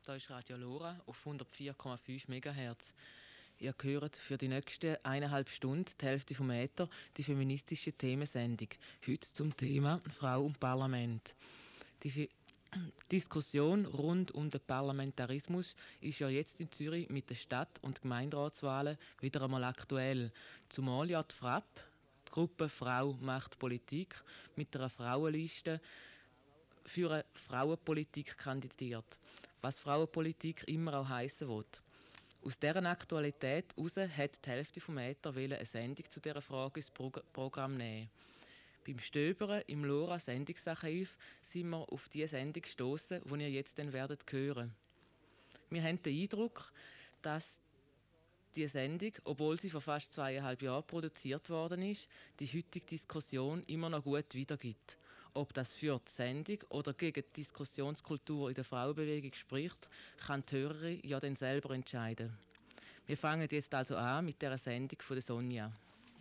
Da ist Radio Lora auf 104,5 MHz. Ihr hört für die nächsten 1,5 Stunden die Hälfte vom Äther die feministische Themensendung. Heute zum Thema Frau und Parlament. Die Diskussion rund um den Parlamentarismus ist ja jetzt in Zürich mit den Stadt- und Gemeinderatswahlen wieder einmal aktuell. Zumal ja die FRAP, die Gruppe Frau macht Politik, mit einer Frauenliste für eine Frauenpolitik kandidiert. Was Frauenpolitik immer auch heissen will. Aus dieser Aktualität heraus hat die Hälfte vom Äther eine Sendung zu dieser Frage ins Programm nehmen. Beim Stöbern im LoRa Sendungsarchiv sind wir auf die Sendung gestossen, die ihr jetzt dann werdet hören. Wir haben den Eindruck, dass die Sendung, obwohl sie vor fast 2,5 Jahren produziert worden ist, die heutige Diskussion immer noch gut wiedergibt. Ob das für die Sendung oder gegen die Diskussionskultur in der Frauenbewegung spricht, kann die Hörerin ja dann selber entscheiden. Wir fangen jetzt also an mit der Sendung von Sonja.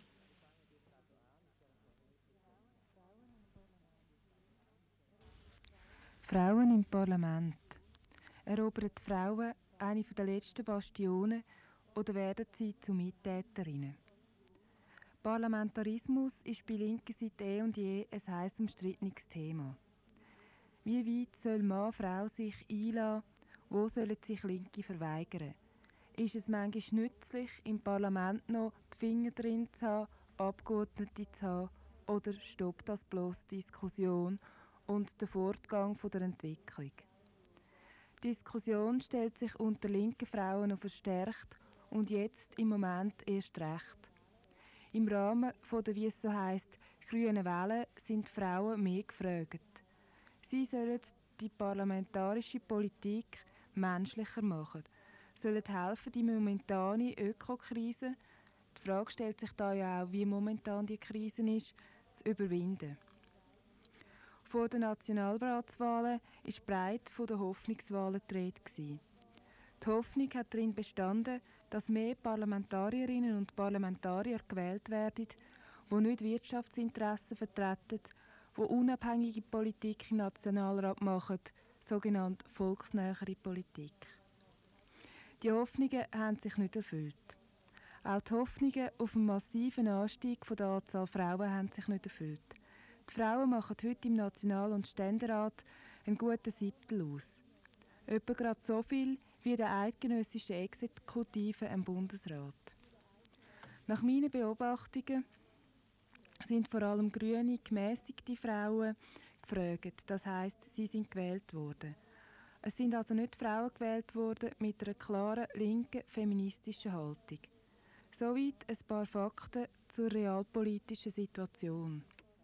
Frauen im Parlament. Erobern die Frauen eine der letzten Bastionen oder werden sie zu Mittäterinnen? Parlamentarismus ist bei linker Seite eh und je ein heiß umstrittenes Thema. Wie weit soll Mann, Frau sich einlassen? Wo sollen sich Linke verweigern? Ist es manchmal nützlich, im Parlament noch die Finger drin zu haben, Abgeordnete zu haben, oder stoppt das bloß die Diskussion und den Fortgang der Entwicklung? Die Diskussion stellt sich unter linken Frauen noch verstärkt und jetzt im Moment erst recht. Im Rahmen der, wie es so heisst, grünen Welle sind Frauen mehr gefragt. Sie sollen die parlamentarische Politik menschlicher machen, sollen helfen, die momentane Ökokrise, die Frage stellt sich da ja auch, wie momentan die Krise ist, zu überwinden. Vor den Nationalratswahlen war breit von den Hoffnungswahlen die Rede. Die Hoffnung hat darin bestanden, dass mehr Parlamentarierinnen und Parlamentarier gewählt werden, die nicht Wirtschaftsinteressen vertreten, die unabhängige Politik im Nationalrat machen, sogenannte volksnähere Politik. Die Hoffnungen haben sich nicht erfüllt. Auch die Hoffnungen auf einen massiven Anstieg der Anzahl Frauen haben sich nicht erfüllt. Die Frauen machen heute im National- und Ständerat einen guten Siebtel aus. Etwa gerade so viel wie der eidgenössische Exekutive im Bundesrat. Nach meinen Beobachtungen sind vor allem grüne, gemäßigte Frauen gefragt. Das heisst, sie sind gewählt worden. Es sind also nicht Frauen gewählt worden mit einer klaren linken feministischen Haltung. Soweit ein paar Fakten zur realpolitischen Situation.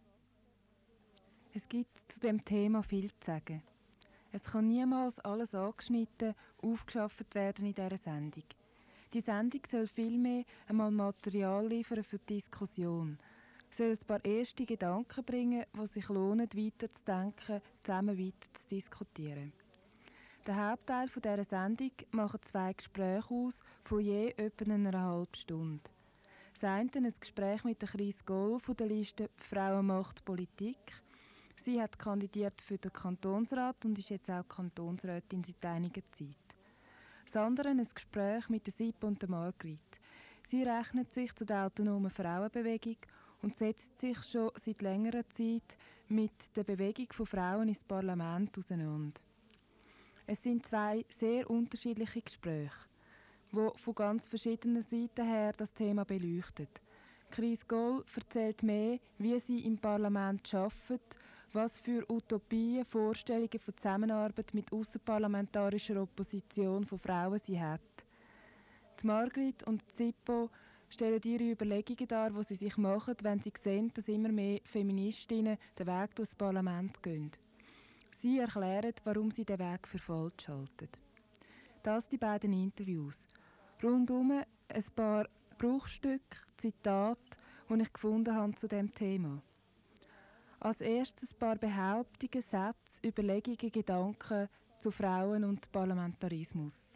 Es gibt zu dem Thema viel zu sagen. Es kann niemals alles angeschnitten, aufgeschafft werden in dieser Sendung. Die Sendung soll vielmehr einmal Material liefern für die Diskussion. Soll ein paar erste Gedanken bringen, die sich lohnen, weiterzudenken, zusammen weiter zu diskutieren. Der Hauptteil dieser Sendung machen 2 Gespräche aus, von je etwa einer halben Stunde. Das eine ein Gespräch mit der Chris Goll von der Liste Frauenmacht Politik. Sie hat kandidiert für den Kantonsrat und ist jetzt auch Kantonsrätin seit einiger Zeit. Das andere ein Gespräch mit der Sippe und der Margrit. Sie rechnet sich zu der autonomen Frauenbewegung und setzt sich schon seit längerer Zeit mit der Bewegung von Frauen ins Parlament auseinander. Es sind 2 sehr unterschiedliche Gespräche, die von ganz verschiedenen Seiten her das Thema beleuchten. Chris Goll erzählt mehr, wie sie im Parlament arbeitet, was für Utopien, Vorstellungen von Zusammenarbeit mit ausserparlamentarischer Opposition von Frauen sie hat. Die Margrit und die Zippo stellen ihre Überlegungen dar, die sie sich machen, wenn sie sehen, dass immer mehr Feministinnen den Weg durchs Parlament gehen. Sie erklären, warum sie den Weg für falsch halten. Das die beiden Interviews. Rundum ein paar Bruchstücke, Zitate, die ich gefunden habe zu dem Thema. Als erstes ein paar Behauptungen, Sätze, Überlegungen, Gedanken zu Frauen und Parlamentarismus.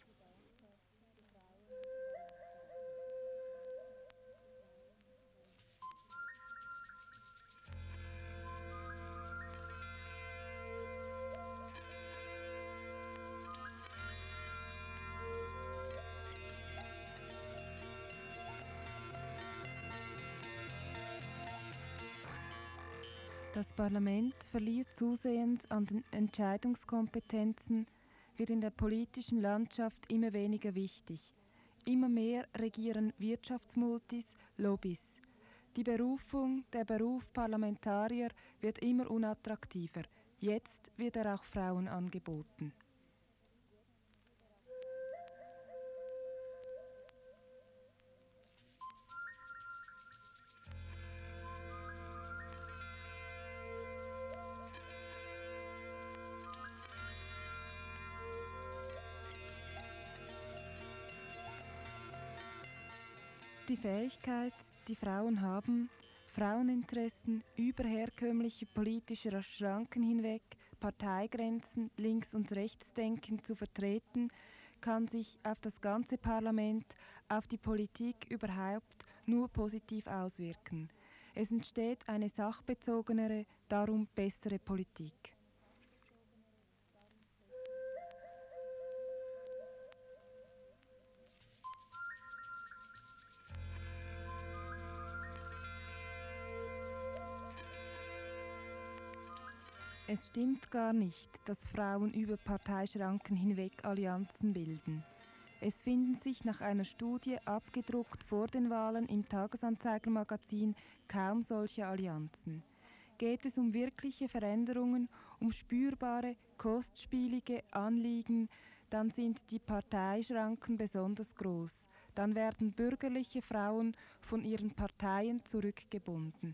Das Parlament verliert zusehends an den Entscheidungskompetenzen, wird in der politischen Landschaft immer weniger wichtig. Immer mehr regieren Wirtschaftsmultis, Lobbys. Der Beruf Parlamentarier wird immer unattraktiver. Jetzt wird er auch Frauen angeboten. Die Fähigkeit, die Frauen haben, Fraueninteressen über herkömmliche politische Schranken hinweg, Parteigrenzen, Links- und Rechtsdenken zu vertreten, kann sich auf das ganze Parlament, auf die Politik überhaupt nur positiv auswirken. Es entsteht eine sachbezogenere, darum bessere Politik. Es stimmt gar nicht, dass Frauen über Parteischranken hinweg Allianzen bilden. Es finden sich nach einer Studie, abgedruckt vor den Wahlen im Tagesanzeiger-Magazin, kaum solche Allianzen. Geht es um wirkliche Veränderungen, um spürbare, kostspielige Anliegen, dann sind die Parteischranken besonders groß. Dann werden bürgerliche Frauen von ihren Parteien zurückgebunden.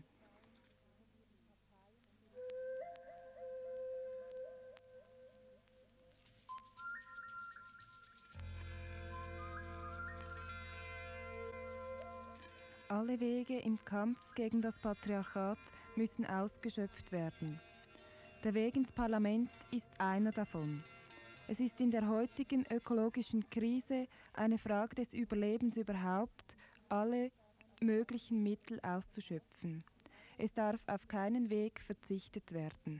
Alle Wege im Kampf gegen das Patriarchat müssen ausgeschöpft werden. Der Weg ins Parlament ist einer davon. Es ist in der heutigen ökologischen Krise eine Frage des Überlebens überhaupt, alle möglichen Mittel auszuschöpfen. Es darf auf keinen Weg verzichtet werden.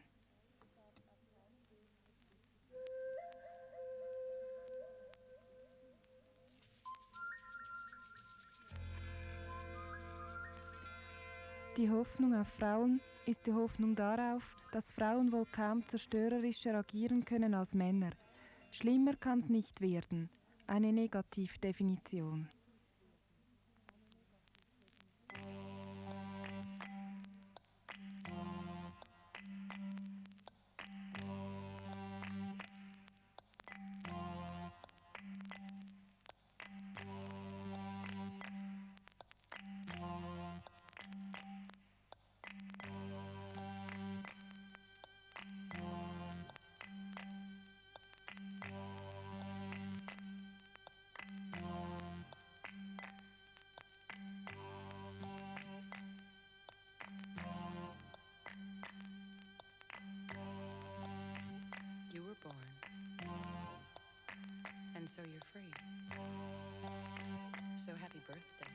Die Hoffnung auf Frauen ist die Hoffnung darauf, dass Frauen wohl kaum zerstörerischer agieren können als Männer. Schlimmer kann's nicht werden. Eine Negativdefinition. And so you're free. So happy birthday.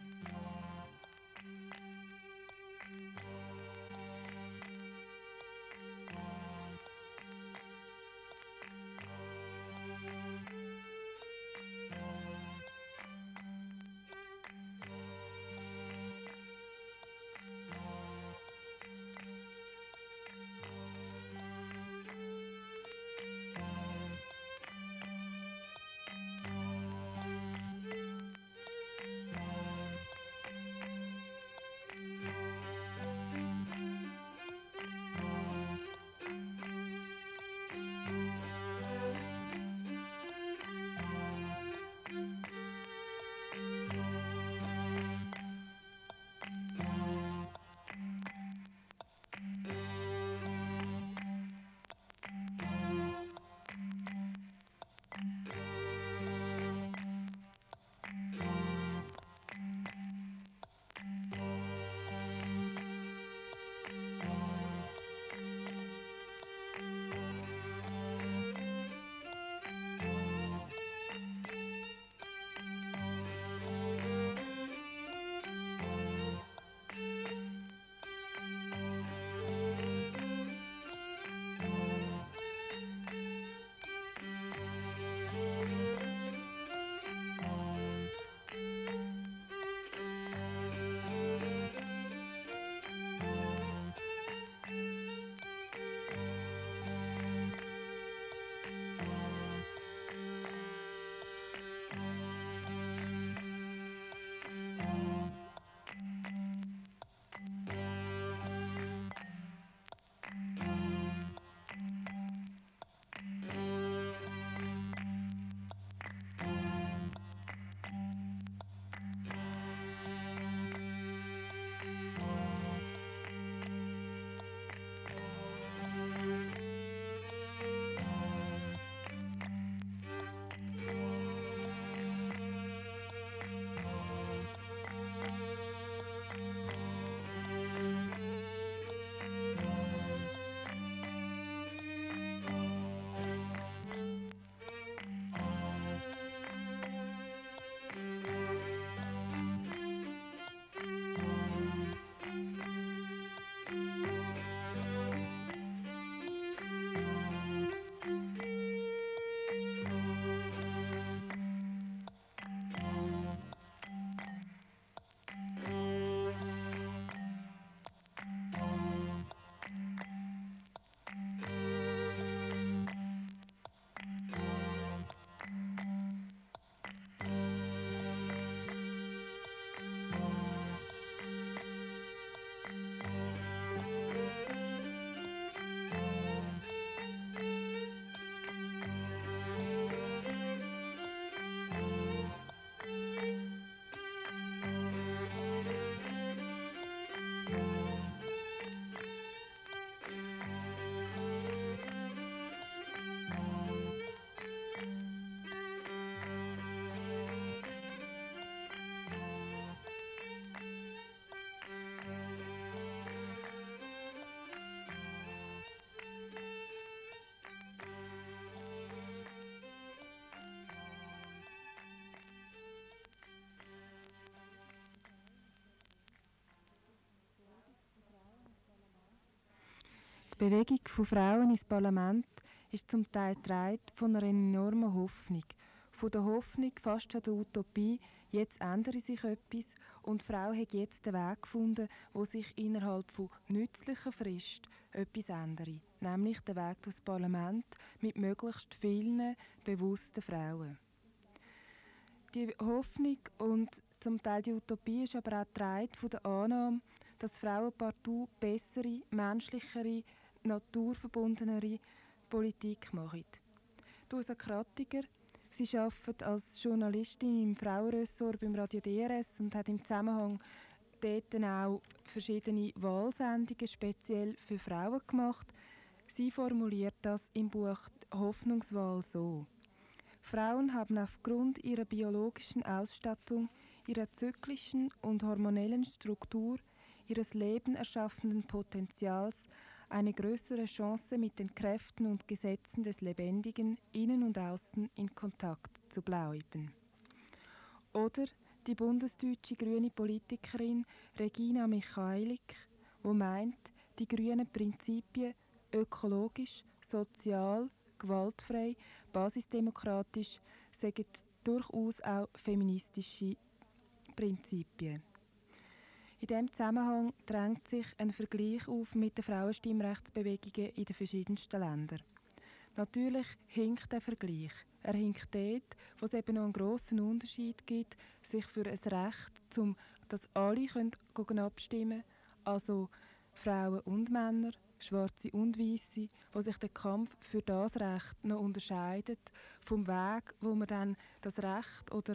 Die Bewegung von Frauen ins Parlament ist zum Teil getragen von einer enormen Hoffnung. Von der Hoffnung, fast schon der Utopie, jetzt ändere sich etwas und die Frau hat jetzt den Weg gefunden, wo sich innerhalb von nützlicher Frist etwas ändere. Nämlich den Weg durchs Parlament mit möglichst vielen bewussten Frauen. Die Hoffnung und zum Teil die Utopie ist aber auch getragen von der Annahme, dass Frauen partout bessere, menschlichere, naturverbundenere Politik machen. Rosa Krattiger, sie arbeitet als Journalistin im Frauenressort beim Radio DRS und hat im Zusammenhang dort auch verschiedene Wahlsendungen speziell für Frauen gemacht. Sie formuliert das im Buch Hoffnungswahl so: Frauen haben aufgrund ihrer biologischen Ausstattung, ihrer zyklischen und hormonellen Struktur, ihres Leben erschaffenden Potenzials eine größere Chance, mit den Kräften und Gesetzen des Lebendigen innen und außen in Kontakt zu bleiben. Oder die bundesdeutsche grüne Politikerin Regina Michailik, die meint, die grünen Prinzipien ökologisch, sozial, gewaltfrei, basisdemokratisch seien durchaus auch feministische Prinzipien. In diesem Zusammenhang drängt sich ein Vergleich auf mit den Frauenstimmrechtsbewegungen in den verschiedensten Ländern. Natürlich hinkt der Vergleich. Er hinkt dort, wo es eben noch einen grossen Unterschied gibt, sich für ein Recht, dass alle abstimmen können, also Frauen und Männer, Schwarze und Weisse, wo sich der Kampf für das Recht noch unterscheidet vom Weg, wo man dann das Recht oder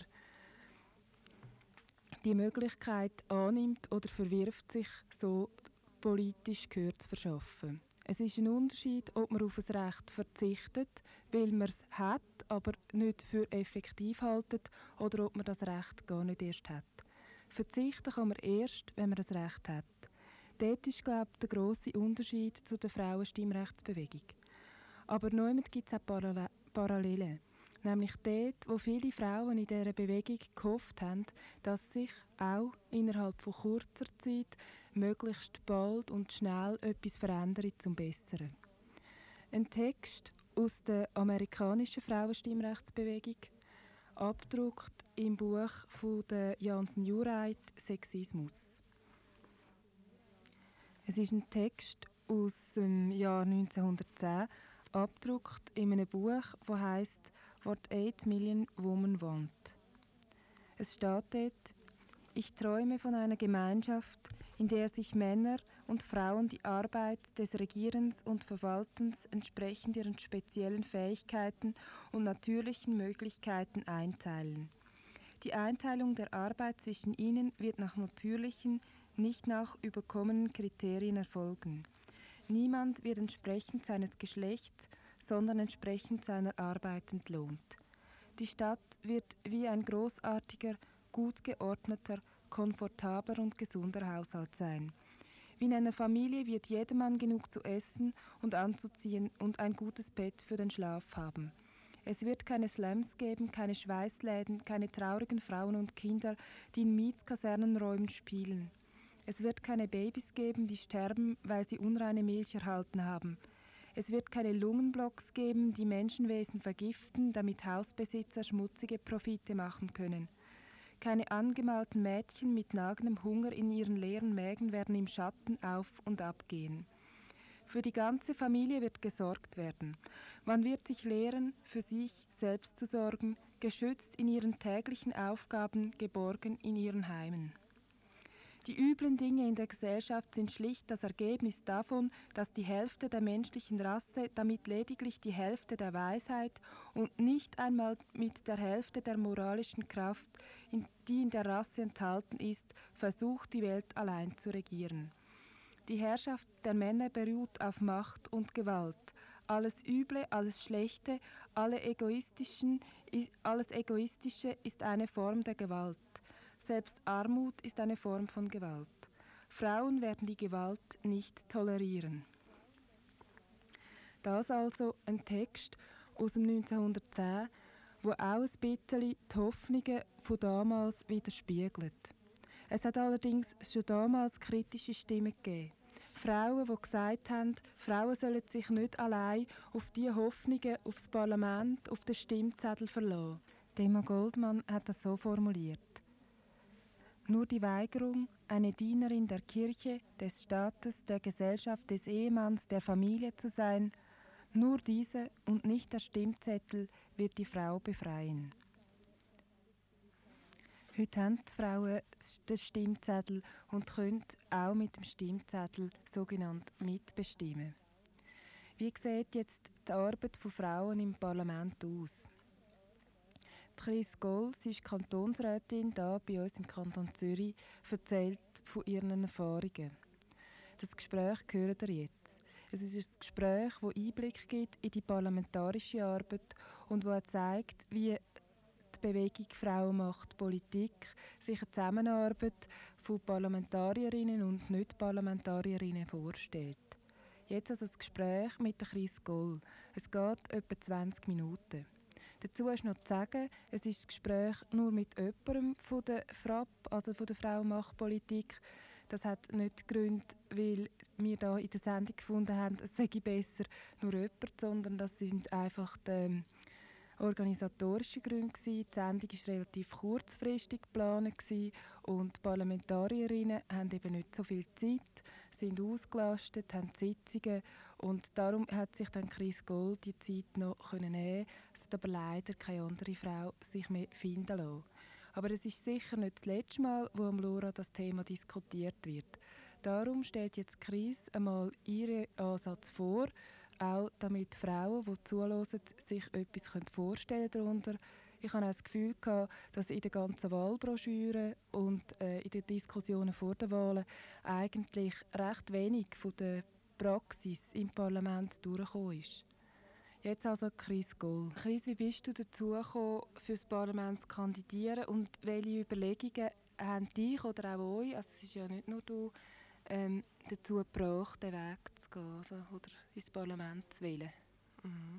die Möglichkeit annimmt oder verwirft, sich so politisch Gehör zu verschaffen. Es ist ein Unterschied, ob man auf ein Recht verzichtet, weil man es hat, aber nicht für effektiv haltet, oder ob man das Recht gar nicht erst hat. Verzichten kann man erst, wenn man das Recht hat. Dort ist, glaube ich, der grosse Unterschied zu der Frauenstimmrechtsbewegung. Aber neulich gibt es auch Parallelen. Nämlich dort, wo viele Frauen in dieser Bewegung gehofft haben, dass sich auch innerhalb von kurzer Zeit möglichst bald und schnell etwas verändert zum Besseren. Ein Text aus der amerikanischen Frauenstimmrechtsbewegung, abgedruckt im Buch von der Jansen Jureit «Sexismus». Es ist ein Text aus dem Jahr 1910, abgedruckt in einem Buch, das heisst «What 8 Million Women Want». Es steht dort: Ich träume von einer Gemeinschaft, in der sich Männer und Frauen die Arbeit des Regierens und Verwaltens entsprechend ihren speziellen Fähigkeiten und natürlichen Möglichkeiten einteilen. Die Einteilung der Arbeit zwischen ihnen wird nach natürlichen, nicht nach überkommenen Kriterien erfolgen. Niemand wird entsprechend seines Geschlechts, sondern entsprechend seiner Arbeit entlohnt. Die Stadt wird wie ein großartiger, gut geordneter, komfortabler und gesunder Haushalt sein. Wie in einer Familie wird jedermann genug zu essen und anzuziehen und ein gutes Bett für den Schlaf haben. Es wird keine Slums geben, keine Schweißläden, keine traurigen Frauen und Kinder, die in Mietskasernenräumen spielen. Es wird keine Babys geben, die sterben, weil sie unreine Milch erhalten haben. Es wird keine Lungenblocks geben, die Menschenwesen vergiften, damit Hausbesitzer schmutzige Profite machen können. Keine angemalten Mädchen mit nagendem Hunger in ihren leeren Mägen werden im Schatten auf und ab gehen. Für die ganze Familie wird gesorgt werden. Man wird sich lehren, für sich selbst zu sorgen, geschützt in ihren täglichen Aufgaben, geborgen in ihren Heimen. Die üblen Dinge in der Gesellschaft sind schlicht das Ergebnis davon, dass die Hälfte der menschlichen Rasse, damit lediglich die Hälfte der Weisheit und nicht einmal mit der Hälfte der moralischen Kraft, die in der Rasse enthalten ist, versucht, die Welt allein zu regieren. Die Herrschaft der Männer beruht auf Macht und Gewalt. Alles Üble, alles Schlechte, alles Egoistische ist eine Form der Gewalt. Selbst Armut ist eine Form von Gewalt. Frauen werden die Gewalt nicht tolerieren. Das also ein Text aus dem 1910, wo auch ein bisschen die Hoffnungen von damals widerspiegelt. Es hat allerdings schon damals kritische Stimmen gegeben. Frauen, die gesagt haben, Frauen sollen sich nicht allein auf die Hoffnungen aufs Parlament, auf den Stimmzettel verlassen. Emma Goldman hat das so formuliert. Nur die Weigerung, eine Dienerin der Kirche, des Staates, der Gesellschaft, des Ehemanns, der Familie zu sein, nur diese und nicht der Stimmzettel wird die Frau befreien. Heute haben die Frauen den Stimmzettel und können auch mit dem Stimmzettel sogenannt mitbestimmen. Wie sieht jetzt die Arbeit von Frauen im Parlament aus? Chris Goll, sie ist Kantonsrätin hier bei uns im Kanton Zürich, erzählt von ihren Erfahrungen. Das Gespräch hört ihr jetzt. Es ist ein Gespräch, das Einblick gibt in die parlamentarische Arbeit und das zeigt, wie die Bewegung Frauen macht Politik sich eine Zusammenarbeit von Parlamentarierinnen und Nicht-Parlamentarierinnen vorstellt. Jetzt also das Gespräch mit Chris Goll. Es geht etwa 20 Minuten. Dazu ist noch zu sagen, es ist das Gespräch nur mit jemandem von der FRAP, also von der Frau macht Politik. Das hat nicht Gründe, weil wir da in der Sendung gefunden haben, es sei besser nur jemand, sondern das sind einfach die organisatorische Gründe gewesen. Die Sendung war relativ kurzfristig geplant und die Parlamentarierinnen haben eben nicht so viel Zeit, sind ausgelastet, haben Sitzungen und darum hat sich dann Chris Goll die Zeit noch nehmen. Es hat aber leider keine andere Frau sich mehr finden lassen. Aber es ist sicher nicht das letzte Mal, wo am LoRa das Thema diskutiert wird. Darum stellt jetzt Chris einmal ihren Ansatz vor, auch damit Frauen, die zuhören, sich etwas vorstellen darunter. Ich hatte auch das Gefühl, dass in der ganzen Wahlbroschüre und in den Diskussionen vor den Wahlen eigentlich recht wenig von der Praxis im Parlament durchgekommen ist. Jetzt also Chris Goll. Chris, wie bist du dazu gekommen, für das Parlament zu kandidieren und welche Überlegungen haben dich oder auch euch, also es ist ja nicht nur du, dazu gebracht, den Weg zu gehen also, oder ins Parlament zu wählen? Mhm.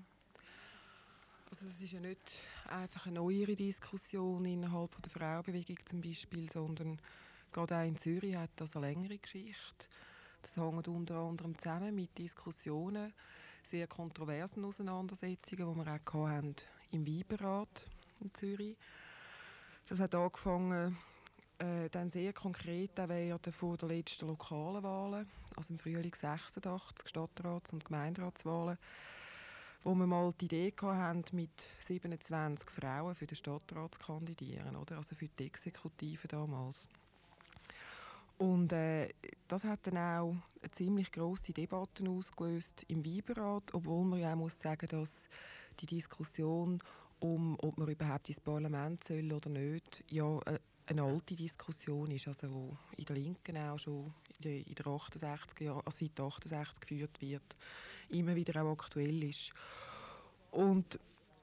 Also es ist ja nicht einfach eine neuere Diskussion innerhalb der Frauenbewegung zum Beispiel, sondern gerade auch in Zürich hat das eine längere Geschichte. Das hängt unter anderem zusammen mit Diskussionen, sehr kontroversen Auseinandersetzungen, die wir auch hatten im Weiberrat in Zürich. Das hat angefangen dann sehr konkret auch während der letzten lokalen Wahlen, also im Frühling 86, Stadtrats- und Gemeinderatswahlen, wo wir mal die Idee hatten, mit 27 Frauen für den Stadtrat zu kandidieren, oder? Also für die Exekutive damals. Und das hat dann auch eine ziemlich grosse Debatte ausgelöst im Weiberrat, obwohl man ja auch muss sagen, dass die Diskussion ob man überhaupt ins Parlament soll oder nicht, ja eine alte Diskussion ist, also wo in der Linken auch schon in den 68er Jahren, also seit 68 geführt wird, immer wieder auch aktuell ist. Und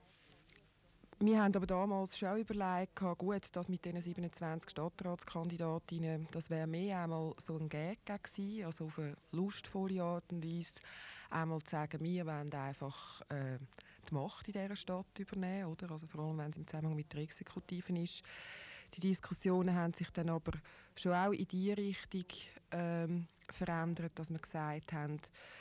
wir haben aber damals schon überlegt, gut, das mit diesen 27 Stadtratskandidatinnen, das wäre mehr einmal so ein Gag gewesen, also auf eine lustvolle Art und Weise, einmal zu sagen, wir wollen einfach die Macht in dieser Stadt übernehmen, oder? Also vor allem, wenn es im Zusammenhang mit der Exekutiven ist. Die Diskussionen haben sich dann aber schon auch in die Richtung verändert, dass wir gesagt haben,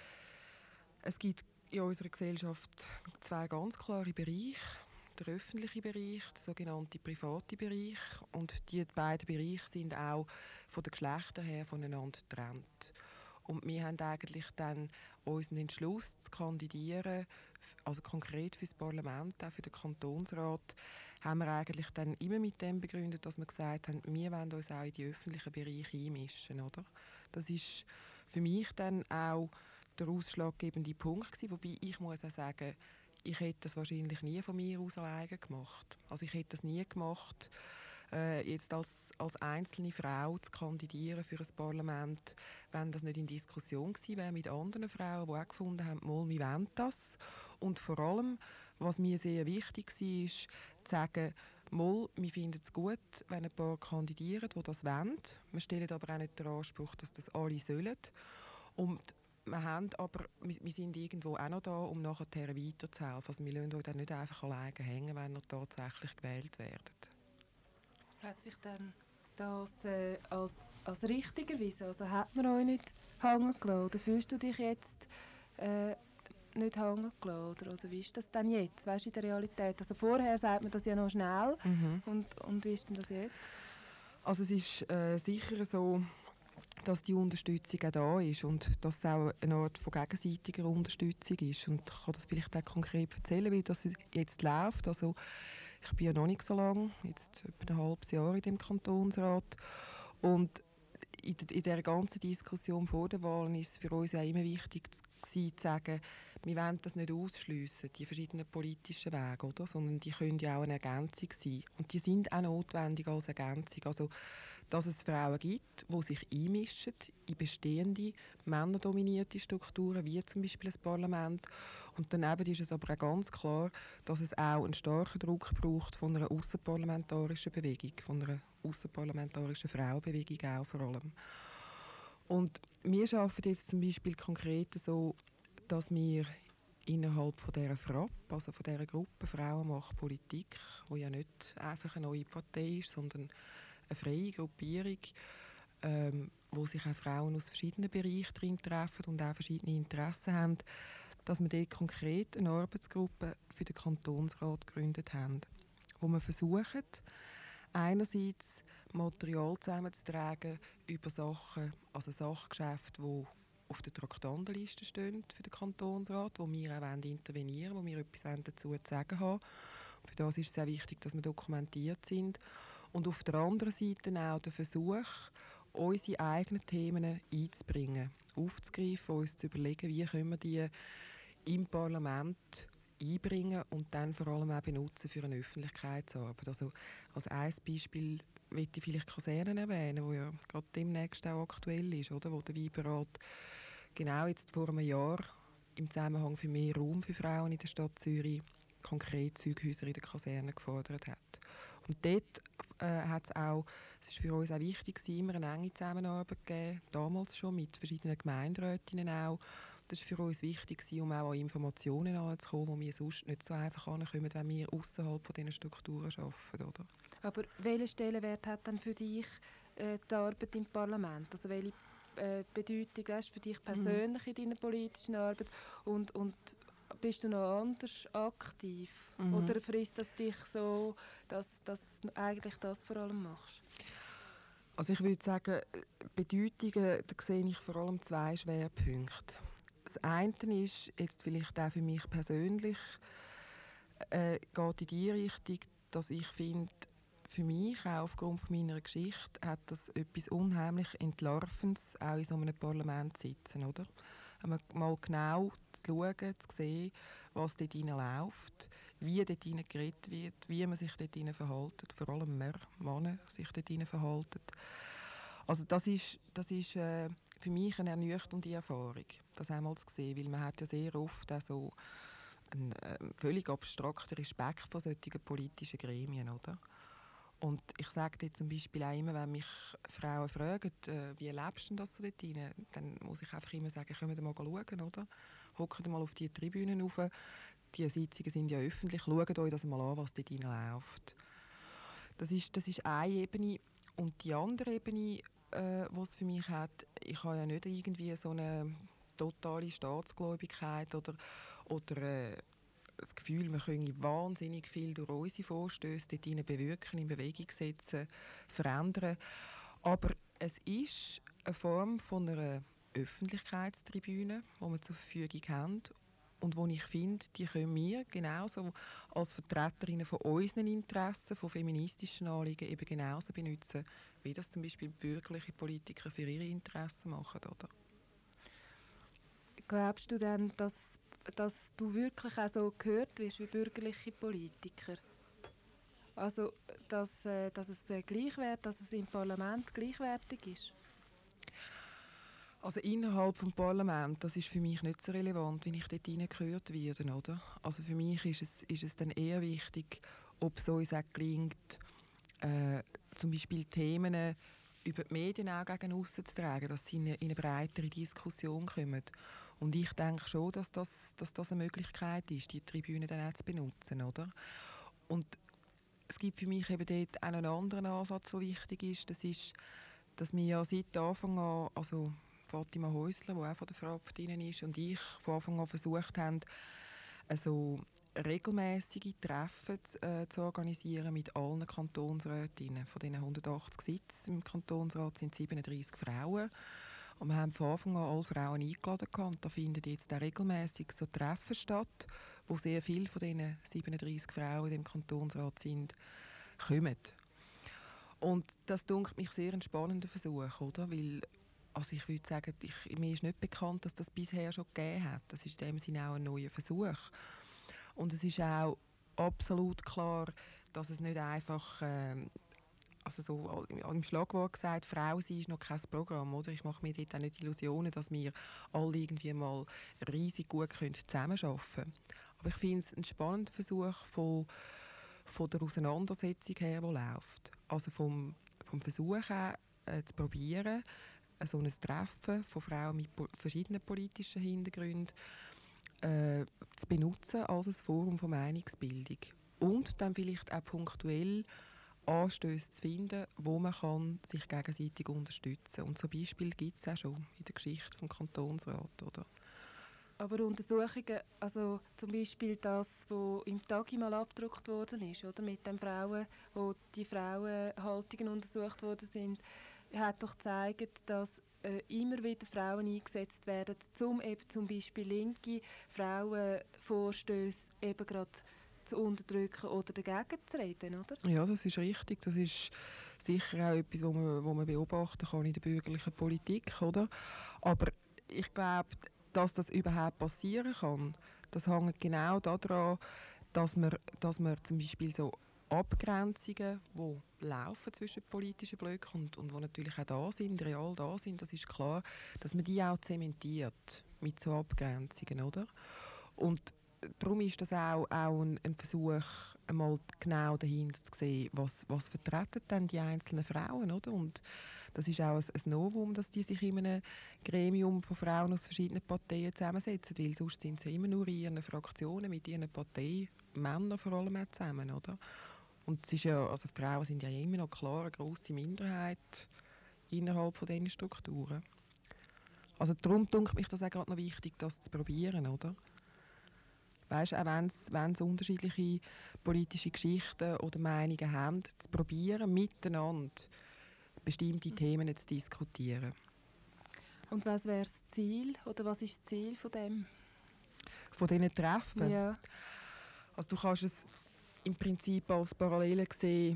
es gibt in unserer Gesellschaft zwei ganz klare Bereiche. Der öffentliche Bereich, der sogenannte private Bereich. Und die beiden Bereiche sind auch von den Geschlechtern her voneinander getrennt. Und wir haben eigentlich dann unseren Entschluss zu kandidieren, also konkret für das Parlament, auch für den Kantonsrat, haben wir eigentlich dann immer mit dem begründet, dass wir gesagt haben, wir wollen uns auch in die öffentlichen Bereiche einmischen, oder? Das ist für mich dann auch der ausschlaggebende Punkt gewesen, wobei ich muss auch sagen, ich hätte das wahrscheinlich nie von mir aus alleine gemacht. Also ich hätte das nie gemacht, jetzt als einzelne Frau zu kandidieren für ein Parlament, wenn das nicht in Diskussion gewesen wäre mit anderen Frauen, die auch gefunden haben, mal, wir wollen das. Und vor allem, was mir sehr wichtig war, ist, zu sagen, mal, wir finden es gut, wenn ein paar kandidieren, die das wollen. Wir stellen aber auch nicht den Anspruch, dass das alle sollen. Und wir sind irgendwo auch noch da, um nachher weiterzuhelfen. Also wir lassen euch dann nicht einfach alleine hängen, wenn ihr tatsächlich gewählt werdet. Hat sich dann das als als richtig erwiesen? Also hat man euch nicht hängen gelassen? Oder fühlst du dich jetzt nicht hängen gelassen? Oder wie ist das denn jetzt, weißt du, in der Realität? Also vorher sagt man das ja noch schnell. Und wie ist denn das jetzt? Also es ist sicher so, dass die Unterstützung auch da ist und dass es auch eine Art von gegenseitiger Unterstützung ist. Und ich kann das vielleicht auch konkret erzählen, wie das jetzt läuft. Also ich bin ja noch nicht so lange, jetzt etwa ein halbes Jahr in dem Kantonsrat. Und in dieser ganzen Diskussion vor der Wahl ist es für uns auch immer wichtig zu sagen, wir wollen das nicht ausschliessen, die verschiedenen politischen Wege, oder? Sondern die können ja auch eine Ergänzung sein. Und die sind auch notwendig als Ergänzung. Also, dass es Frauen gibt, die sich einmischen in bestehende, männerdominierte Strukturen, wie zum Beispiel das Parlament. Und daneben ist es aber auch ganz klar, dass es auch einen starken Druck braucht von einer ausserparlamentarischen Bewegung, von einer ausserparlamentarischen Frauenbewegung auch vor allem. Und wir arbeiten jetzt zum Beispiel konkret so, dass wir innerhalb von dieser FRAP, also von dieser Gruppe Frauen macht Politik, die ja nicht einfach eine neue Partei ist, sondern eine freie Gruppierung, wo sich auch Frauen aus verschiedenen Bereichen drin treffen und auch verschiedene Interessen haben, dass wir dort konkret eine Arbeitsgruppe für den Kantonsrat gegründet haben, wo wir versuchen, einerseits Material zusammenzutragen über Sachen, also Sachgeschäfte, die auf der Traktandenliste stehen für den Kantonsrat, wo wir auch intervenieren wollen, wo wir etwas dazu zu sagen haben. Für das ist es sehr wichtig, dass wir dokumentiert sind. Und auf der anderen Seite auch der Versuch, unsere eigenen Themen einzubringen, aufzugreifen, uns zu überlegen, wie können wir die im Parlament einbringen und dann vor allem auch benutzen für eine Öffentlichkeitsarbeit. Also als ein Beispiel möchte ich vielleicht Kasernen erwähnen, wo ja gerade demnächst auch aktuell ist, oder? Wo der Weiberrat genau jetzt vor einem Jahr im Zusammenhang für mehr Raum für Frauen in der Stadt Zürich konkret Zeughäuser in der Kaserne gefordert hat. Und dort hat es auch, es ist für uns auch wichtig, immer eine enge Zusammenarbeit gegeben, damals schon mit verschiedenen Gemeinderätinnen auch. Das war für uns wichtig, um auch an Informationen anzukommen, die wir sonst nicht so einfach ankommen, wenn wir außerhalb von diesen Strukturen arbeiten. Oder? Aber welchen Stellenwert hat dann für dich die Arbeit im Parlament? Also welche Bedeutung hast du für dich persönlich in deiner politischen Arbeit und bist du noch anders aktiv? Oder frisst das dich so, dass du eigentlich das vor allem machst? Also ich würde sagen, Bedeutungen, da sehe ich vor allem zwei Schwerpunkte. Das eine ist jetzt vielleicht auch für mich persönlich, geht in die Richtung, dass ich finde, für mich, auch aufgrund von meiner Geschichte, hat das etwas unheimlich Entlarvendes, auch in so einem Parlament zu sitzen, oder? Mal genau zu schauen, zu sehen, was dort läuft, wie dort geredet wird, wie man sich dort verhält, vor allem Männer sich dort verhalten. Also das ist für mich eine ernüchternde Erfahrung, das einmal zu sehen, weil man hat ja sehr oft auch so einen völlig abstrakten Respekt vor solchen politischen Gremien, oder? Und ich sage dir zum Beispiel auch immer, wenn mich Frauen fragen, wie erlebst du das so dort rein, dann muss ich einfach immer sagen, kommt mal schauen, oder? Hockt mal auf die Tribünen rauf. Die Sitzungen sind ja öffentlich. Schaut euch das mal an, was dort läuft. Das ist eine Ebene. Und die andere Ebene, die es für mich hat, ich habe ja nicht irgendwie so eine totale Staatsgläubigkeit oder das Gefühl, wir können wahnsinnig viel durch unsere Vorstöße dort bewirken, in Bewegung setzen, verändern. Aber es ist eine Form von einer Öffentlichkeitstribüne, die wir zur Verfügung haben und wo ich finde, die können wir genauso als Vertreterinnen von unseren Interessen, von feministischen Anliegen eben genauso benutzen, wie das zum Beispiel bürgerliche Politiker für ihre Interessen machen, oder? Glaubst du denn, dass du wirklich auch so gehört wirst wie bürgerliche Politiker? Also, dass es gleichwertig, dass es im Parlament gleichwertig ist? Also innerhalb des Parlaments, das ist für mich nicht so relevant, wenn ich dort gehört werde, oder? Also für mich ist es dann eher wichtig, ob es uns auch gelingt, zum Beispiel Themen über die Medien auch gegen aussen zu tragen, dass sie in eine breitere Diskussion kommen. Und ich denke schon, dass das eine Möglichkeit ist, die Tribüne dann auch zu benutzen, oder? Und es gibt für mich eben dort auch einen anderen Ansatz, der wichtig ist. Das ist, dass wir ja seit Anfang an, also Fatima Häusler, die auch von der FRAP drin ist, und ich von Anfang an versucht haben, also regelmäßige Treffen zu organisieren mit allen Kantonsrätinnen. Von diesen 180 Sitzen im Kantonsrat sind 37 Frauen. Und wir haben von Anfang an alle Frauen eingeladen. Und da finden jetzt auch regelmäßig so Treffen statt, wo sehr viele von diesen 37 Frauen in dem Kantonsrat sind, kommen. Und das dünkt mich sehr ein spannender Versuch, oder? Weil, also ich würde sagen, mir ist nicht bekannt, dass das bisher schon gegeben hat. Das ist in dem Sinne auch ein neuer Versuch. Und es ist auch absolut klar, dass es nicht einfach, also so im Schlagwort gesagt, Frau sein ist noch kein Programm, oder? Ich mache mir dort auch nicht Illusionen, dass wir alle irgendwie mal riesig gut zusammenarbeiten können. Aber ich finde es einen spannenden Versuch von der Auseinandersetzung her, die läuft. Also vom Versuch her, zu probieren, so ein Treffen von Frauen mit verschiedenen politischen Hintergründen zu benutzen als ein Forum von Meinungsbildung. Und dann vielleicht auch punktuell Anstöße zu finden, wo man kann sich gegenseitig unterstützen kann. Und so Beispiele gibt es auch schon in der Geschichte des Kantonsrats, oder? Aber Untersuchungen, also zum Beispiel das, was im Tagi mal abgedruckt worden ist, oder, mit den Frauen, wo die Frauenhaltungen untersucht worden sind, hat doch gezeigt, dass immer wieder Frauen eingesetzt werden, um eben zum Beispiel linke Frauenvorstöße eben gerade zu unterdrücken oder dagegen zu reden, oder? Ja, das ist richtig. Das ist sicher auch etwas, wo man beobachten kann in der bürgerlichen Politik, oder? Aber ich glaube, dass das überhaupt passieren kann, das hängt genau daran, dass man zum Beispiel so Abgrenzungen, die laufen zwischen politischen Blöcken und die natürlich auch da sind, real da sind, das ist klar, dass man die auch zementiert mit so Abgrenzungen, oder? Und darum ist das auch ein Versuch, einmal genau dahinter zu sehen, was vertreten denn die einzelnen Frauen, oder? Und das ist auch ein Novum, dass die sich in einem Gremium von Frauen aus verschiedenen Parteien zusammensetzen, weil sonst sind sie immer nur in ihren Fraktionen mit ihren Parteimännern vor allem auch zusammen, oder? Und es ist ja, also Frauen sind ja immer noch klar eine grosse Minderheit innerhalb von diesen Strukturen. Also darum denke mich das auch gerade noch wichtig, das zu probieren, oder? Weißt, auch wenn es unterschiedliche politische Geschichten oder Meinungen haben, zu probieren, miteinander bestimmte Themen zu diskutieren. Und was wäre das Ziel, oder was ist das Ziel von dem? Von diesen Treffen? Ja. Also du kannst es im Prinzip als Parallele sehen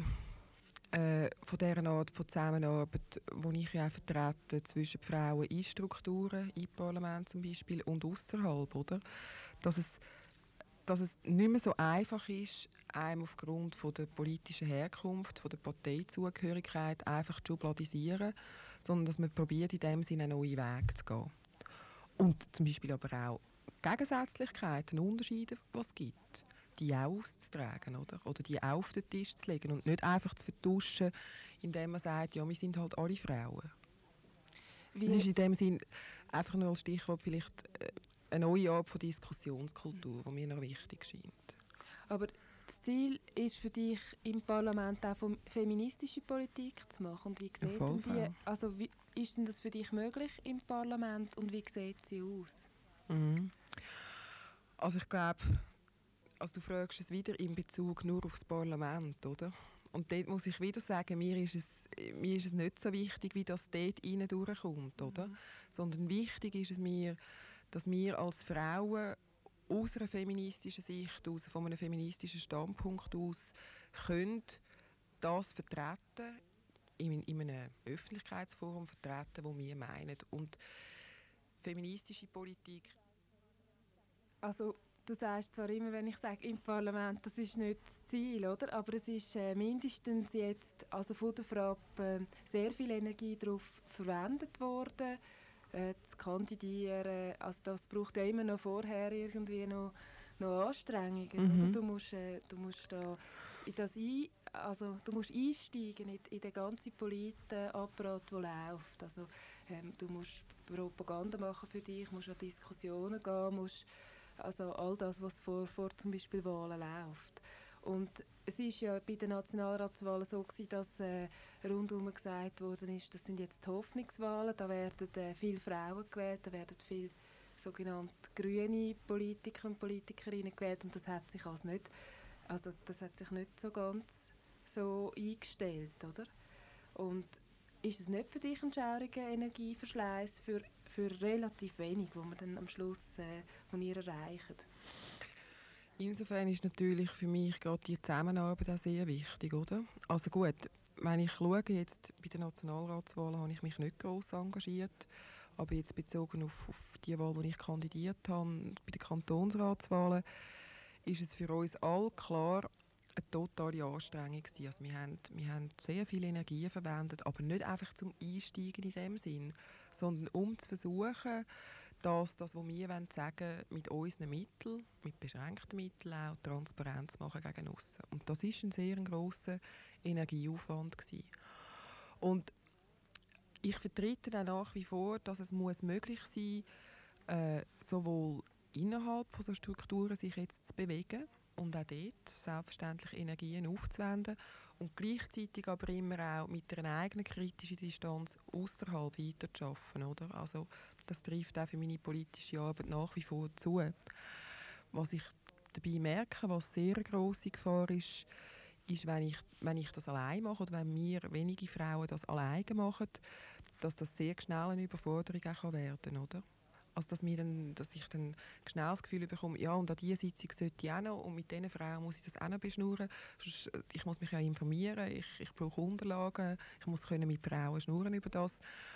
von dieser Art von Zusammenarbeit, die ich ja auch vertrete, zwischen Frauen in Strukturen, im Parlament zum Beispiel, und außerhalb, oder? Dass es nicht mehr so einfach ist, einem aufgrund von der politischen Herkunft, von der Parteizugehörigkeit einfach zu schubladisieren, sondern dass man probiert, in dem Sinne einen neuen Weg zu gehen. Und zum Beispiel aber auch Gegensätzlichkeiten, Unterschiede, die es gibt, die auch auszutragen, oder die auch auf den Tisch zu legen und nicht einfach zu vertuschen, indem man sagt, ja, wir sind halt alle Frauen. Das ist in dem Sinn einfach nur als Stichwort vielleicht eine neue Art von Diskussionskultur, die mir noch wichtig scheint. Aber das Ziel ist für dich im Parlament auch feministische Politik zu machen. Und wie sieht denn die, also wie ist denn das für dich möglich im Parlament und wie sieht sie aus? Mhm. Also ich glaube, also du fragst es wieder in Bezug nur auf das Parlament, oder? Und dort muss ich wieder sagen, mir ist es nicht so wichtig, wie das dort rein durchkommt, oder? Sondern wichtig ist es mir, dass wir als Frauen aus einer feministischen Sicht, von einem feministischen Standpunkt aus, können das vertreten, in einem Öffentlichkeitsforum vertreten, das wir meinen. Und feministische Politik... Also du sagst zwar immer, wenn ich sage im Parlament, das ist nicht das Ziel, oder? Aber es ist mindestens jetzt, also von der FRAP, sehr viel Energie darauf verwendet worden, zu kandidieren. Also das braucht ja immer noch vorher irgendwie noch Anstrengungen. Oder? Du musst da in das du musst einsteigen in den ganzen Politapparat, der läuft. Also, du musst Propaganda machen für dich, musst an Diskussionen gehen, musst also all das, was vor zum Beispiel Wahlen läuft. Und es ist ja bei den Nationalratswahlen so gewesen, dass rundum gesagt worden ist, das sind jetzt die Hoffnungswahlen, da werden viele Frauen gewählt, da werden viele sogenannte grüne Politiker und Politikerinnen gewählt und das hat sich das hat sich nicht so ganz so eingestellt, oder? Und ist es nicht für dich ein schauriger Energieverschleiß für relativ wenig, wo man dann am Schluss von ihr erreicht? Insofern ist natürlich für mich gerade die Zusammenarbeit auch sehr wichtig, oder? Also gut, wenn ich schaue, jetzt bei den Nationalratswahlen habe ich mich nicht gross engagiert, aber jetzt bezogen auf die Wahl, die ich kandidiert habe, bei den Kantonsratswahlen, ist es für uns alle klar eine totale Anstrengung gewesen. Also wir haben sehr viel Energie verwendet, aber nicht einfach zum Einsteigen in dem Sinn, sondern um zu versuchen, was wir sagen wollen, mit unseren Mitteln, mit beschränkten Mitteln auch transparent zu machen gegen aussen. Und das war ein sehr grosser Energieaufwand gewesen. Und ich vertrete dann nach wie vor, dass es muss möglich sein muss, sowohl innerhalb von so Strukturen sich jetzt zu bewegen und auch dort selbstverständlich Energien aufzuwenden und gleichzeitig aber immer auch mit einer eigenen kritischen Distanz außerhalb weiterzuarbeiten, oder? Also das trifft auch für meine politische Arbeit nach wie vor zu. Was ich dabei merke, was sehr eine grosse Gefahr ist, wenn ich das allein mache oder wenn wir wenige Frauen das alleine machen, dass das sehr schnell eine Überforderung auch werden kann, oder? Also dass ich dann schnell das Gefühl bekomme, ja, und an diese Sitzung sollte ich auch noch und mit diesen Frauen muss ich das auch noch beschnurren. Ich muss mich ja informieren, ich brauche Unterlagen, ich muss können mit Frauen schnurren über das.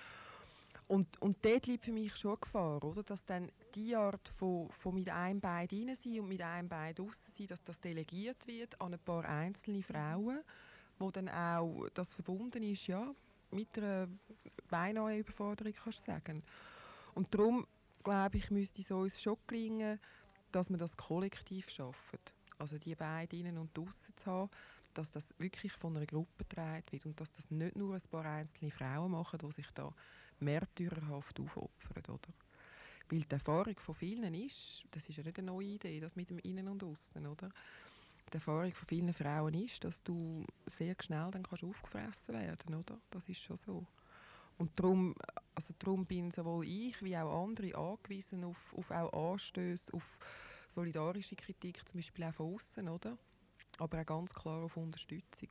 Und dort liegt für mich schon Gefahr, oder? Dass dann die Art von mit einem Bein rein sein und mit einem Bein draussen sein, dass das delegiert wird an ein paar einzelne Frauen, wo dann auch das verbunden ist, ja, mit einer beinahe Überforderung, kannst du sagen. Und darum, glaube ich, müsste es uns schon gelingen, dass wir das kollektiv schaffen. Also die beiden innen und draussen zu haben, dass das wirklich von einer Gruppe getragen wird und dass das nicht nur ein paar einzelne Frauen machen, die sich da märtyrerhaft aufopfern, oder? Weil die Erfahrung von vielen ist, das ist ja nicht eine neue Idee, das mit dem Innen und Aussen, oder? Die Erfahrung von vielen Frauen ist, dass du sehr schnell dann kannst aufgefressen werden, oder? Das ist schon so. Und darum bin sowohl ich wie auch andere angewiesen auf auch Anstöße, auf solidarische Kritik, zum Beispiel auch von außen, oder? Aber auch ganz klar auf Unterstützung.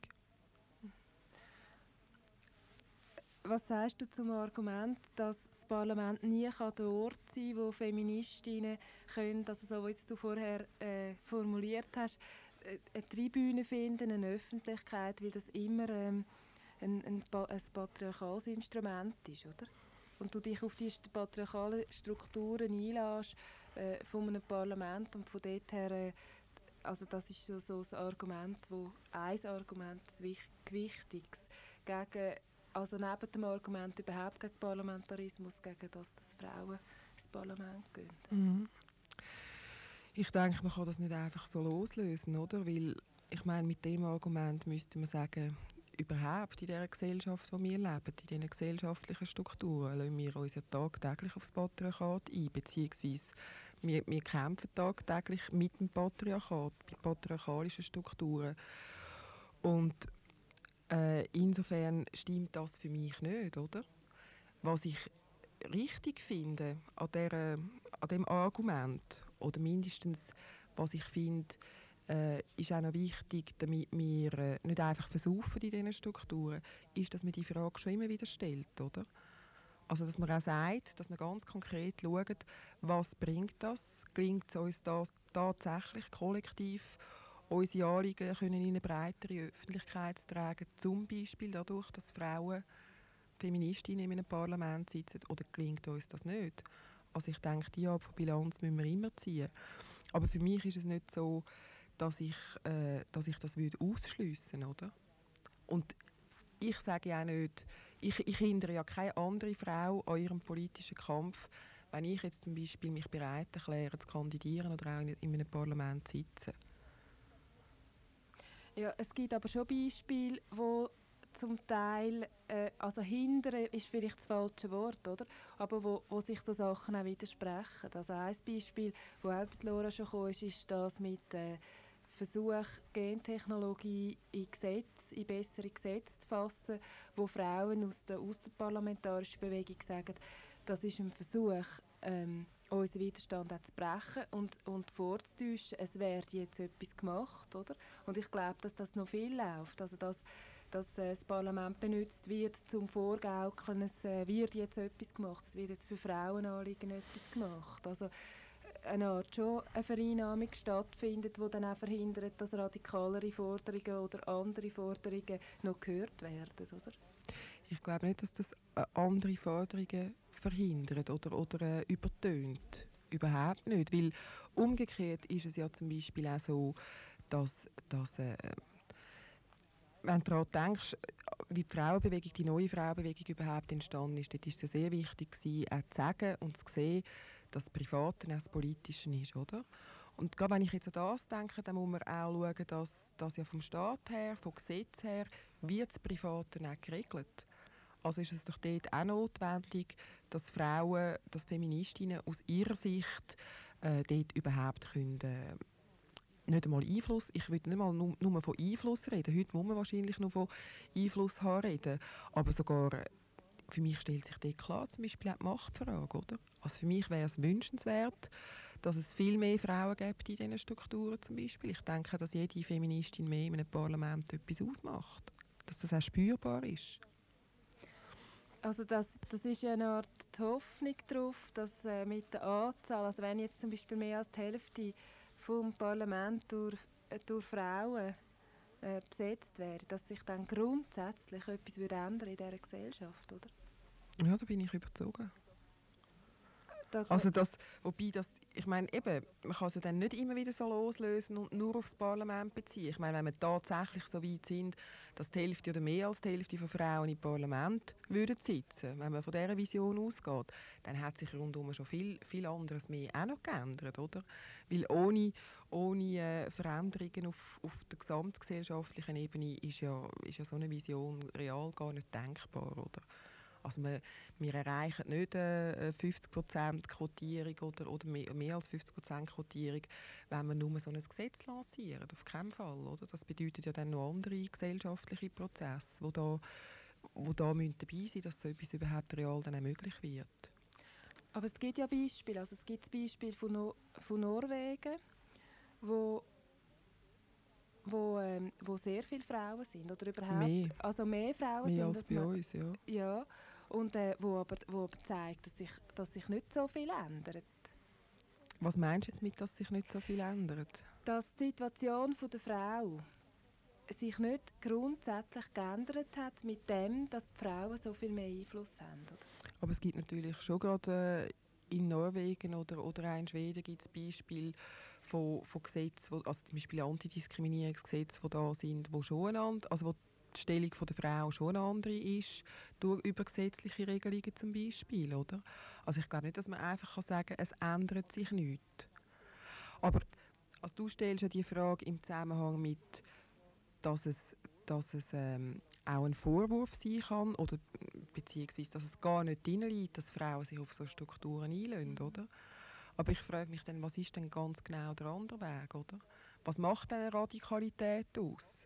Was sagst du zum Argument, dass das Parlament nie der Ort sein kann, wo Feministinnen können, also so wie du vorher formuliert hast, eine Tribüne finden, eine Öffentlichkeit, weil das immer ein patriarchales Instrument ist, oder? Und du dich auf die patriarchalen Strukturen einlässt von einem Parlament und von dort her, also das ist so ein Argument, ein Argument, ein gewichtiges, gegen, also neben dem Argument überhaupt gegen Parlamentarismus, gegen das, dass Frauen ins Parlament gehen. Mhm. Ich denke, man kann das nicht einfach so loslösen, oder? Weil, ich meine, mit dem Argument müsste man sagen, überhaupt in dieser Gesellschaft, in der wir leben, in diesen gesellschaftlichen Strukturen, lassen wir uns ja tagtäglich aufs Patriarchat ein, beziehungsweise wir kämpfen tagtäglich mit dem Patriarchat, mit patriarchalischen Strukturen. Und insofern stimmt das für mich nicht, oder? Was ich richtig finde an dem Argument, oder mindestens, was ich finde, ist auch noch wichtig, damit wir nicht einfach versaufen in diesen Strukturen, ist, dass man die Frage schon immer wieder stellt, oder? Also, dass man auch sagt, dass man ganz konkret schaut, was bringt das? Gelingt es uns das tatsächlich kollektiv, unsere Anliegen können in eine breitere Öffentlichkeit zu tragen, zum Beispiel dadurch, dass Frauen Feministinnen in einem Parlament sitzen, oder gelingt uns das nicht? Also ich denke, die Art von Bilanz müssen wir immer ziehen. Aber für mich ist es nicht so, dass ich das ausschliessen würde, oder? Und ich sage ja auch nicht, ich hindere ja keine andere Frau an ihrem politischen Kampf, wenn ich jetzt zum Beispiel mich bereit erkläre, zu kandidieren oder auch in einem Parlament zu sitzen. Ja, es gibt aber schon Beispiele, wo zum Teil, also hindern ist vielleicht das falsche Wort, oder? Aber wo sich so Sachen auch widersprechen. Also ein Beispiel, wo auch bis Laura schon kam, ist das mit Versuch, Gentechnologie in bessere Gesetze zu fassen, wo Frauen aus der ausserparlamentarischen Bewegung sagen, das ist ein Versuch, unseren Widerstand auch zu brechen und vorzutäuschen, es werde jetzt etwas gemacht, oder? Und ich glaube, dass das noch viel läuft, also dass das Parlament benutzt wird, zum Vorgaukeln, es wird jetzt etwas gemacht, es wird jetzt für Frauenanliegen etwas gemacht. Also eine Art schon eine Vereinnahmung stattfindet, die dann auch verhindert, dass radikalere Forderungen oder andere Forderungen noch gehört werden, oder? Ich glaube nicht, dass das andere Forderungen verhindert oder übertönt. Überhaupt nicht. Weil umgekehrt ist es ja zum Beispiel auch so, dass wenn du daran denkst, wie die Frauenbewegung, die neue Frauenbewegung überhaupt entstanden ist, dort war es ja sehr wichtig, auch zu sagen und zu sehen, dass das Private auch das Politische ist, oder? Und gerade wenn ich jetzt an das denke, dann muss man auch schauen, dass das ja vom Staat her, vom Gesetz her, wird das Private auch geregelt. Also ist es doch dort auch notwendig, dass Frauen, dass Feministinnen aus ihrer Sicht dort überhaupt können, nicht einmal Einfluss, ich würde nicht mal nur von Einfluss reden, heute muss man wahrscheinlich nur von Einfluss haben reden, aber sogar für mich stellt sich dort klar zum Beispiel auch die Machtfrage, oder? Also für mich wäre es wünschenswert, dass es viel mehr Frauen gibt in diesen Strukturen zum Beispiel. Ich denke, dass jede Feministin mehr in einem Parlament etwas ausmacht, dass das auch spürbar ist. Also das ist ja eine Art die Hoffnung darauf, dass mit der Anzahl, also wenn jetzt zum Beispiel mehr als die Hälfte vom Parlament durch Frauen besetzt wäre, dass sich dann grundsätzlich etwas würde ändern in dieser Gesellschaft, oder? Ja, da bin ich überzogen. Da Also wobei das, ich meine eben, man kann es ja dann nicht immer wieder so loslösen und nur aufs Parlament beziehen. Ich meine, wenn wir tatsächlich so weit sind, dass die Hälfte oder mehr als die Hälfte von Frauen im Parlament würden sitzen, wenn man von dieser Vision ausgeht, dann hat sich rundum schon viel anderes mehr auch noch geändert, oder? Weil ohne Veränderungen auf der gesamtgesellschaftlichen Ebene ist ja so eine Vision real gar nicht denkbar, oder? Also wir erreichen nicht eine 50% Quotierung oder mehr als 50% Quotierung, wenn wir nur so ein Gesetz lancieren. Auf keinen Fall. Oder? Das bedeutet ja dann noch andere gesellschaftliche Prozesse, die da dabei sein müssen, dass so etwas überhaupt real dann auch möglich wird. Aber es gibt ja Beispiele. Also es gibt das Beispiel von Norwegen, wo sehr viele Frauen sind. Oder überhaupt mehr Frauen mehr sind als bei uns, ja. Ja, und wo aber zeigt, dass sich nicht so viel ändert. Was meinst du jetzt mit, dass sich nicht so viel ändert? Dass die Situation der Frau sich nicht grundsätzlich geändert hat mit dem, dass die Frauen so viel mehr Einfluss haben. Oder? Aber es gibt natürlich schon gerade in Norwegen oder auch in Schweden gibt es Beispiele von Gesetzen, also zum Beispiel Antidiskriminierungsgesetze, die da sind, wo schon wo die Stellung der Frau schon eine andere ist, über gesetzliche Regelungen zum Beispiel, oder? Also ich glaube nicht, dass man einfach sagen kann, es ändert sich nichts. Aber also du stellst ja die Frage im Zusammenhang mit, dass es auch ein Vorwurf sein kann, oder beziehungsweise, dass es gar nicht drin liegt, dass Frauen sich auf so Strukturen einlassen, oder? Aber ich frage mich dann, was ist denn ganz genau der andere Weg, oder? Was macht denn Radikalität aus?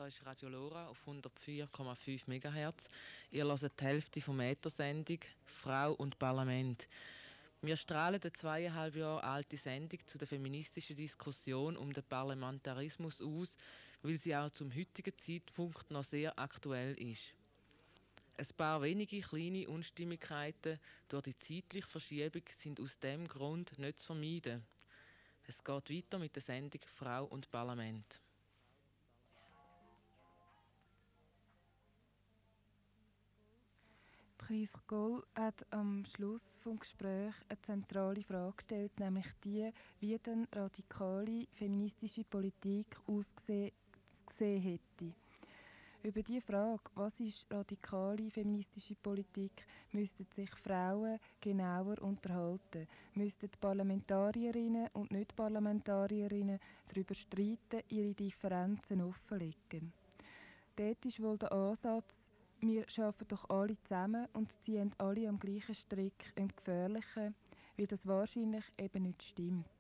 Da ist Radio Lora auf 104,5 MHz. Ihr hört die Hälfte vom Äther-Sendung «Frau und Parlament». Wir strahlen eine 2,5 Jahre alte Sendung zu der feministischen Diskussion um den Parlamentarismus aus, weil sie auch zum heutigen Zeitpunkt noch sehr aktuell ist. Ein paar wenige kleine Unstimmigkeiten durch die zeitliche Verschiebung sind aus diesem Grund nicht zu vermeiden. Es geht weiter mit der Sendung «Frau und Parlament». Chris Goll hat am Schluss des Gesprächs eine zentrale Frage gestellt, nämlich die, wie denn radikale feministische Politik ausgesehen hätte. Über die Frage, was ist radikale feministische Politik, müssten sich Frauen genauer unterhalten, müssten Parlamentarierinnen und Nicht-Parlamentarierinnen darüber streiten, ihre Differenzen offenlegen. Dort ist wohl der Ansatz, wir arbeiten doch alle zusammen und ziehen alle am gleichen Strick im Gefährlichen, weil das wahrscheinlich eben nicht stimmt.